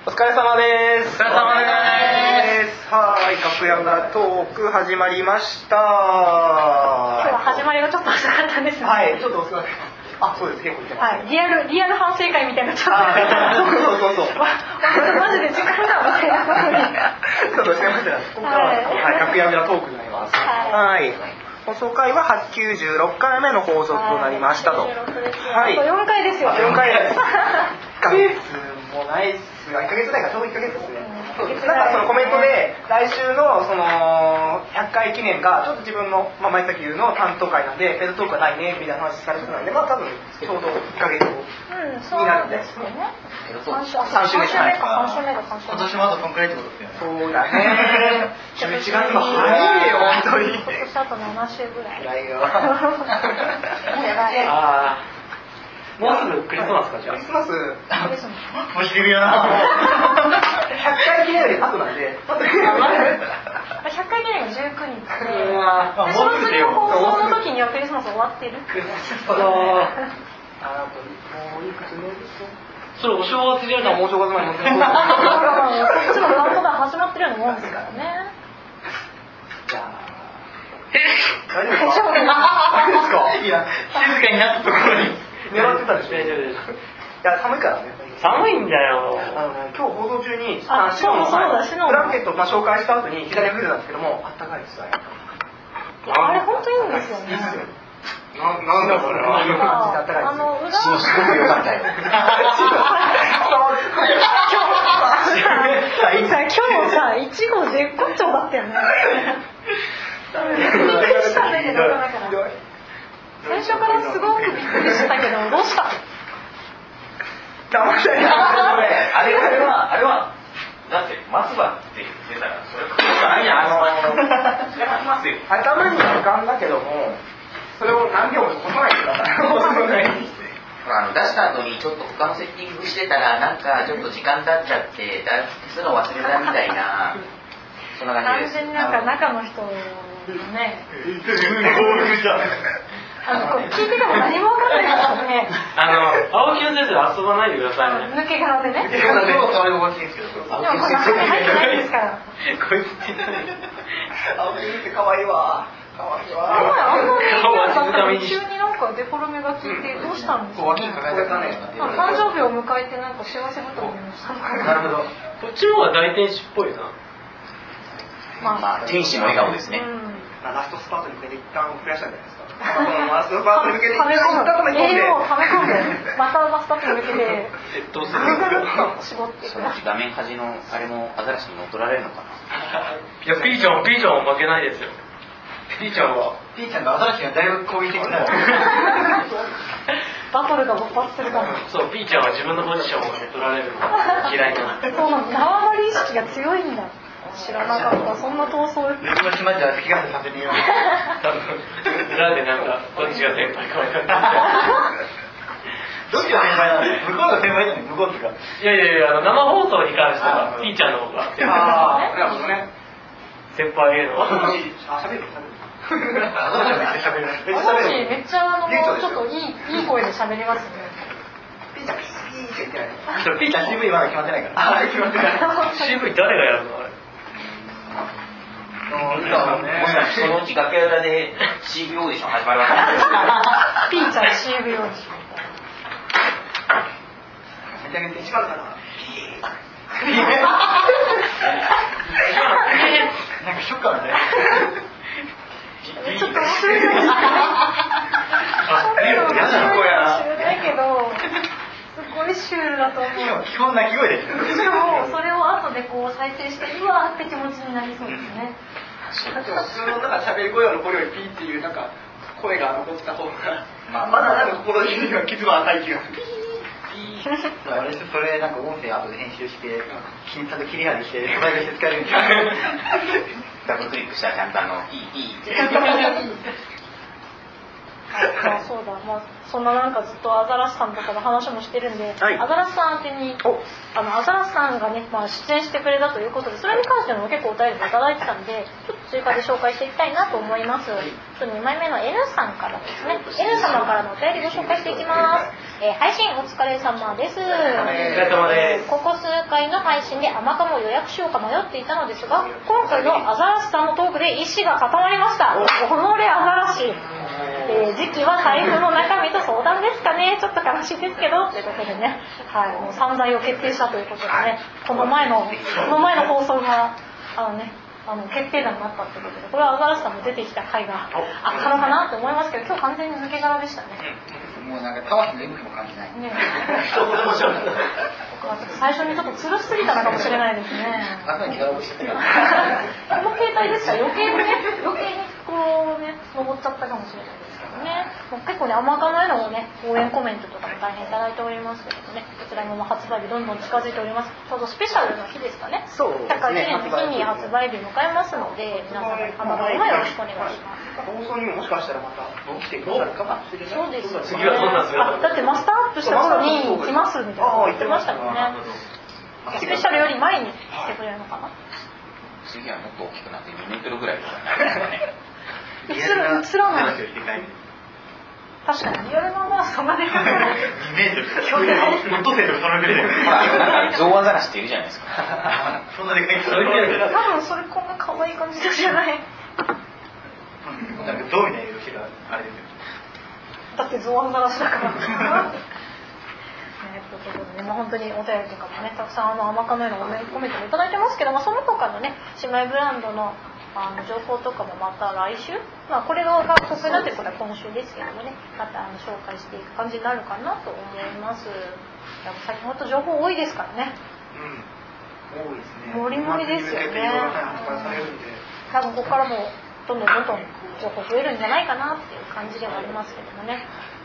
お疲れ様です。 お疲れ様です。 はい、楽屋裏トーク始まりました。 今日は始まりがちょっと遅かったんですね。 はい、ちょっと遅かった。あ、そうです、結構言ってます、 はい、リアル反省会みたいなちょっと。 そう。 マジで時間がみたいなことに。 ちょっとしてました。ここからは楽屋裏トークになります。はい。放送回は96回目の放送となりましたと。 96ですよ。あと4回ですよ。 4回です。1ヶ月もないっすが、1ヶ月ないからちょうど1ヶ月ですね。なんかそのコメントで来週のその100回記念がちょっと自分の前崎優の担当会なんでペットトークはないねみたいな話されてたので、まあ多分ちょうど1ヶ月後になるんで。 そうですね。 3週目か。 今年もあとこんくらいってことですよね。 そうだね。11月も早いよ本当に。 今年あと7週ぐらい。 早いよ。 ああ。もうすぐクリスマスかじゃあ。 クリスマス。 ポジティブやな。 100回記念より後なんで。 100回記念が19日で、その次の放送の時にはクリスマス終わってる。 それお正月じゃない。 もう正月前に。 こっちのカウントダウン始まってるようなもんですからね。 じゃあ。大丈夫ですか？いや、 静かになったところに。 狙ってたでしょ。 大丈夫です。 いや、寒いからね。 寒いんだよ。 今日放送中にシノのブランケットを紹介した後に左に触れたんですけども、あったかいですよ。 あれ本当いいんですよね。 なんだこれは。 すごく良かったよ。今日さ、いちご絶好調だったよね。びっくりしたんだけど、最初からすごくびっくりしたけど、どうした？ あれはだって松葉って言ってたらそれ食うしかないやん。それはきますよ。 頭に浮かんだけども、それを何秒も落とさないでください。 出した後にちょっと他のセッティングしてたらなんかちょっと時間経っちゃってするの忘れたみたいなそんな感じです。 完全になんか中の人ね。聞いてても何も分かんないからね。 青木の先生遊ばないでくださいね。 抜け殻でね。 でも触り心地いいんですけど。 でもこれ中に入ってないですから。 こいつって青木って可愛いわ。可愛いわ。 あんなに急になんかデフォルメが効いてどうしたんですか？誕生日を迎えてなんか幸せ太りにしたのかな。 なるほど。 こっちの方が大天使っぽいな。 まあ天使の笑顔ですね。 ラストスパートに向けて一旦増やしたんじゃないですか。ラストスパートに向けて栄養を溜め込んで、またラストスパートに向けてどうする？ 絞っていく。 画面端のあれもアザラシに乗っ取られるのかな。 いやピーちゃんは負けないですよ。ピーちゃんがアザラシがだいぶ攻撃的な。 バトルが勃発するから。 そうピーちゃんは自分のポジションを取られるのが嫌いな。 そうなんだ。縄張り意識が強いんだ。知らなかった。そんな闘争。 気持ちまでは気がさせてよ。 裏でなんかどっちが先輩か分かんない。 どっちが先輩なの？向こうが先輩なのに向こうってか。 いや生放送に関してはピーちゃんの方が。 なるほどね。 先輩への。 喋る。めっちゃ喋る。 めっちゃちょっといい声で喋りますね。 ピーちゃんピーって言ってない。ピーちゃん CV まだ決まってないから。決まってない。 CV 誰がやるのあれ。 そのうち楽屋裏で CV オーディション始まるわけです。 ピーちゃん CV オーディション。 めちゃめちゃ一番かな。なんかショッカーみたいな。 ちょっと面白いです。知らないけど、すごいシュールだと思う。 基本鳴き声でしょ。 しかもそれを後でこう再生してうわーって気持ちになりそうですね。 普通のなんか喋り声を残るよりピーっていうなんか声が残った方がまだなんか心に傷は浅い気がする。それなんか音声後で編集してちゃんと切り張りしてファイルして使えるんですよ。 ダブルクリックしたらちゃんといいって。 そうだ、そんななんかずっとアザラシさんとかの話もしてるんで、 はい、 アザラシさん宛てにアザラシさんがね、出演してくれたということで、それに関しても結構お便りいただいてたんで、ちょっと追加で紹介していきたいなと思います。2枚目の N さんからですね。N 様からのお便りを紹介していきます。 配信お疲れ様です。 お疲れ様です。 ここ数回の配信で甘かも予約しようか迷っていたのですが、今回のアザラシさんのトークで意志が固まりました。このレアザラシ、時期は財布の中身と相談ですかね。ちょっと悲しいですけどということでね、はい、もう散財を決定したということでね、この前の放送が決定打になったということで、これはアザラシさんも出てきた回があったのかなと思いますけど、今日完全に抜け殻でしたね。 もうなんか魂の息も感じない。 ね、最初にちょっと吊るしすぎたのかもしれないですね。 朝にガラボしてたから。 この携帯ですから余計にこうね登っちゃったかもしれないですけどね。もう結構ね甘かのへのね応援コメントとかも大変いただいておりますけどね、こちらも発売日どんどん近づいております。ちょうどスペシャルの日ですかね。 そうですね。 高い記念の日に発売日迎えますので、皆さん甘かのもよろしくお願いします。 放送にももしかしたらまた来てくださるかもしれない。 そうですよね。 次はどんな姿？ だってマスターアップした頃に来ますみたいな言ってましたもんね。スペシャルより前に来てくれるのかな。 次はもっと大きくなって2メートルぐらいとかになるんですかね。 映らない。確かにリアルなそんなでかくない。 2メートル。オットセイとかそのぐらいで。 ゾウアザラシっているじゃないですか。 そんなでかい。 多分それこんな可愛い感じじゃない。 なんかゾウみたいな色があれですよ。 だってゾウアザラシだから。ということでね、本当にお便りとかもねたくさん甘かのへのコメントもいただいてますけども、その他のね姉妹ブランドの情報とかもまた来週、これが得になってることは今週ですけどもね、また紹介していく感じになるかなと思います。最近本当情報多いですからね。 多いですね。 もりもりですよね。多分ここからもどんどん情報増えるんじゃないかなっていう感じではありますけどもね。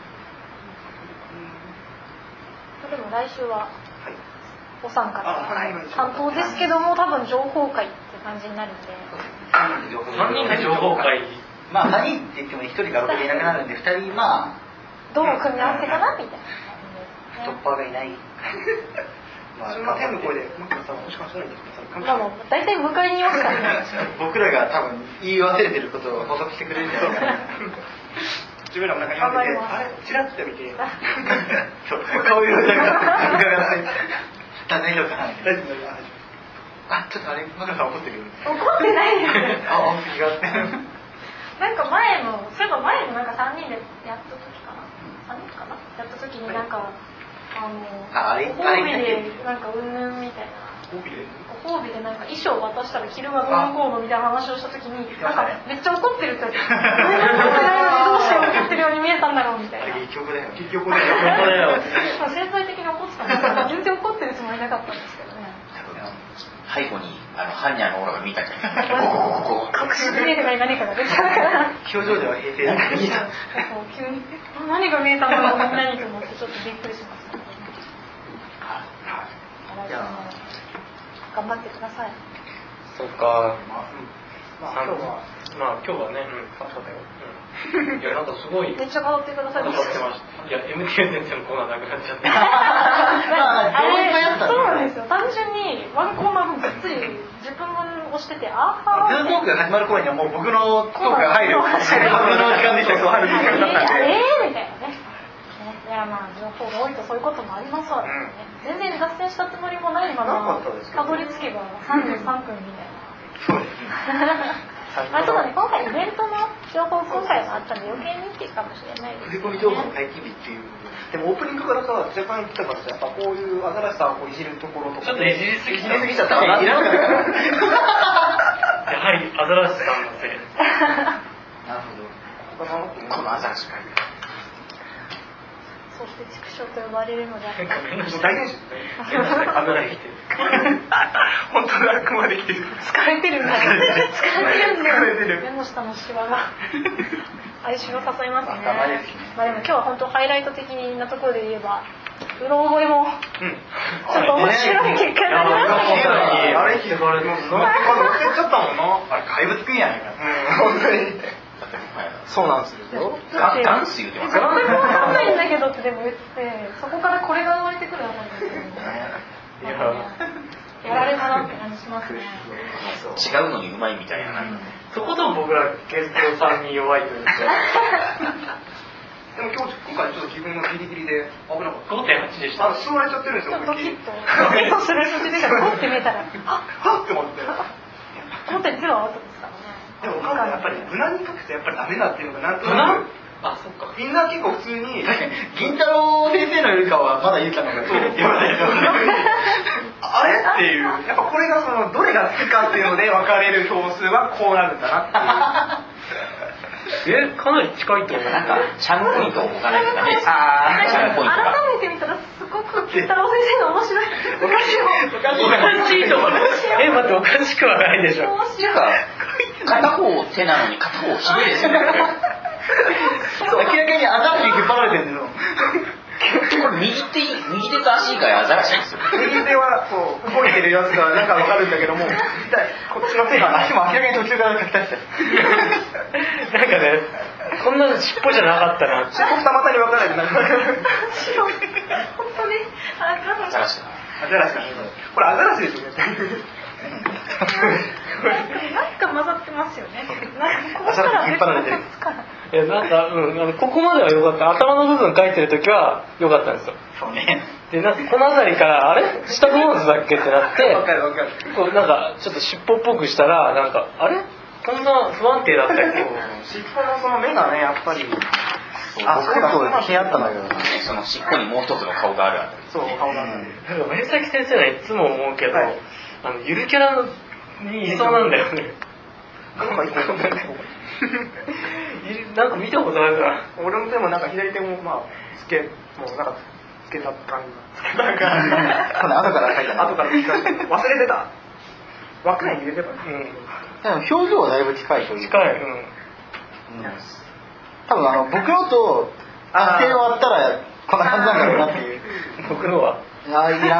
でも来週はお三方担当ですけども、多分情報会って感じになるんで。 3人で情報会。 3人って言っても1人が6でいなくなるんで、2人どの組み合わせかなみたいな。 ストッパーがいない。 そんな天の声でもしかしたら大体迎えにいますからね。 僕らが多分言い忘れてることを補足してくれるんじゃないかな。 自分らもなんか読んでて、あれチラッと見て、 顔色なんか伺わない。大丈夫かな。 大丈夫だよ。 ちょっとあれマカさん怒ってるよ。 怒ってないよ。 気があって。 なんか前のなんか3人でやった時かな。3人かな。やった時になんかご褒美でなんかうんぬんみたいな。ご褒美でなんか衣装を渡したら着るがどうのこうのみたいな話をした時に、なんかめっちゃ怒ってるって言って、怒ってないのにどうして怒ってるように見えたんだろうみたいな。 結局だよ。 潜在的に怒ってたんですけど、全然怒ってるつもりなかったんですけどね。 背後にハンニャのオーラが見えたんじゃないですか。 隠し見えてない何かが出てたから。 表情では平成だから見えた。 急に何が見えたんだろう何と思ってちょっとびっくりしました。頑張ってください。 そうか。今日はね、楽しかったよ。いやなんかすごい。 めっちゃ変わってくださいました。 いや MTN 全然コーナーなくなっちゃって。 そうなんですよ。単純にワンコーナー分がっつり10分分押してて、ズームトークが始まる頃にはもう僕のトークが入る。僕の時間でしたけど入る時間だったんで。 みたいなね。いや情報が多いとそういうこともありますわね。全然脱線したつもりもないままたどり着けば33分みたいな。 そうですね。 ちょっとね今回イベントの情報今回があったんで余計にっていうかもしれないですね。 振り込み情報の待機日っていう。でもオープニングからさ若干来たからやっぱこういうアザラシさんをいじるところとか。 ちょっといじりすぎちゃったかな。 やはりアザラシさんのせい。 なるほど。このアザラシがいる。 そして畜生と呼ばれるので大変ですね。アザラシ来てる。本当だ、あくまで来てる。 疲れてるんだ。疲れてる。目の下のシワが哀愁を誘いますね。でも今日は本当ハイライト的なところで言えば、うろ覚えもちょっと面白い結果になりましたね。 あれひどい。ちょっともんな。あれ怪物くんやないか。本当に。そうなんですよ。 ダンス言うてます。 わかんないんだけどってでも言って、そこからこれが生まれてくるわけですよね。やられたなって感じしますね。 違うのにうまいみたいな。 そこと僕らゲストさんに弱いというか。 でも今日今回ちょっと自分のギリギリで危なかった。 5.8 でした。 座られちゃってるんですよ。 ドキッとドキッとする途中でポッて見えたらはっって思って。 本当にゼロアウトですからね。 でもお母さんやっぱり無難に書くとやっぱりダメだっていうのがなんとなく。 あ、そっか。 みんな結構普通に。 確かに銀太郎先生のよりかはまだゆうちゃんの方がそう言わないですよね。 あれっていう。やっぱこれがそのどれが好きかっていうので分かれる票数はこうなるんだなっていう。 かなり近いと思う。 なんかシャンポイントを置かないとダメですよ。シャンポイントが。 改めて見たらすごく金太郎先生の面白い。 おかしいと思う。待っておかしくはないでしょ。 面白い。 片方手なのに片方ひげですよね。 明らかにアザラシに引っ張られてるんですよ。 これ右手と足以外アザラシですよ。 右手はこう動いてるやつがなんか分かるんだけども、こっちの手が足も明らかに途中から書き足してなんかね、こんな尻尾じゃなかったな。 尻尾二股に分からないでなんか。 本当にアザラシだ。 アザラシだね。これアザラシですよね。 なんか混ざってますよね。 アザラシ引っ張られてる。 いやなんかここまでは良かった。頭の部分書いてる時は良かったんですよ。 そうね。 でなんかこの辺りからあれ下どうだっけってなって分かる分かる。 こうなんかちょっと尻尾っぽくしたらなんかあれこんな不安定だったっけ。 尻尾のその目がねやっぱり。 あ、そうだ、気になったんだけど。 その尻尾にもう一つの顔があるあたり。 そう顔が。 なんか前崎先生はいつも思うけど、ゆるキャラにいそうなんだよね。なんか見たことあるから。 俺の手もなんか左手もまあもうなんかつけた感じ。なんか後から書いた。 後から忘れてた。枠内に入れてた。 でも表情はだいぶ近いという。 近い。 多分僕のと手を割ったらこんな感じなんだろうなっていう。 僕のは。 いらないです。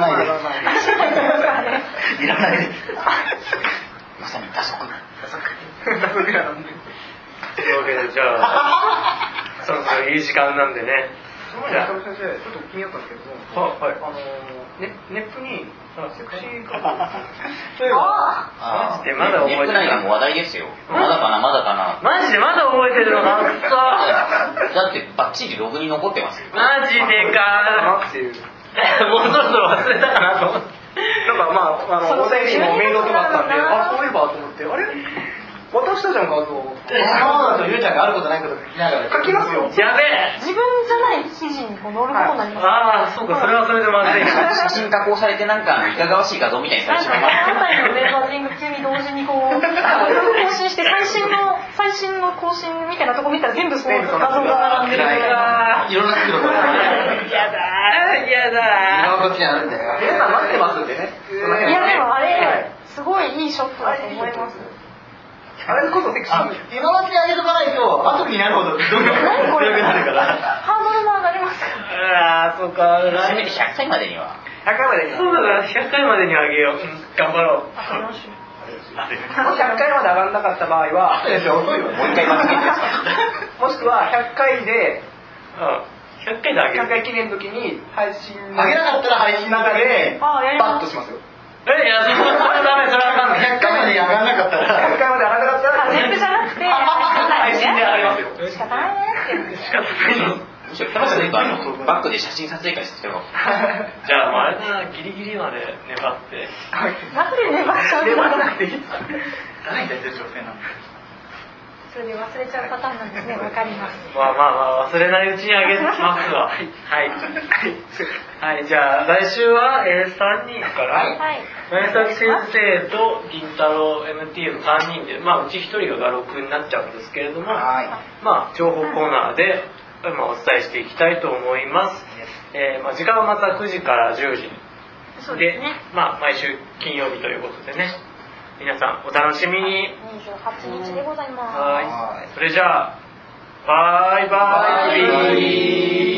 いらないです。 まさに打足。 打足やなんで。 というわけでじゃあそろそろいい時間なんでね。 じゃあ先生ちょっと気になったんですけども、ネットにセクシー画像そういえばマジでまだ覚えてる。 ネット内でも話題ですよ。まだかな。 マジでまだ覚えてるのか。 だってバッチリログに残ってますよ。 マジでかっていう。 もうそろそろ忘れたかなと思って。 なんかまあ大谷にもメイドとかあったんで、そういえばと思って、あれ渡したじゃん画像。 そうだとゆうちゃんがあることないこと書きながら。 書きますよ。 やべえ。 自分じゃない記事にこう載ることになります。 ああ、そうか、それはそれでまずい。 写真加工されてなんかいかがわしい画像みたいにされてしまいます。 あたりのメンバージング急に同時にこう更新して最新の更新みたいなとこ見たら全部その画像が並んでる。 いろんな角度が。 やだ今こっちにあるんだよ。 皆さん待ってますんでね。 いやでもあれすごいいいショットだと思います。 あれこそセクシー。 今のうちに上げとかないと後になるほどどんどん強くなるから。 ハードルも上がりますから。 ああ、そうか。 せめて100回までには。 100回までに。 そうだな、100回までにあげよう。頑張ろう。 楽しみ。 もし100回まで上がらなかった場合は、 遅いよ。 もう一回罰ゲームですか。 もしくは100回で 100回であげる。 100回記念の時に配信上げなかったら配信の中であやります。 バッとしますよ。 いや、それはダメ、それはあかんない。 100回まで上がらなかったら 100回まで上がらなかったらネットじゃなくて配信で上がりますよ。 仕方ないねって。 仕方ないの。 むしろ楽しみにバックで写真撮影会してるかも。 じゃあ、あれだな、ギリギリまで粘って。 なんで粘っちゃうの？ 粘らなくていいですか。 誰に対する女性なの。 それで忘れちゃうパターンなんですね。わかります。 まあ忘れないうちにあげますわ。はい、じゃあ来週は、3人からはい。 前崎先生と銀太郎 MT の3人で、うち1人が画録になっちゃうんですけれども、情報コーナーで、お伝えしていきたいと思います。時間はまた9時から10時そうですね。 毎週金曜日ということでね、皆さんお楽しみに。 28日でございます。 はい。それじゃあ、バイバイ。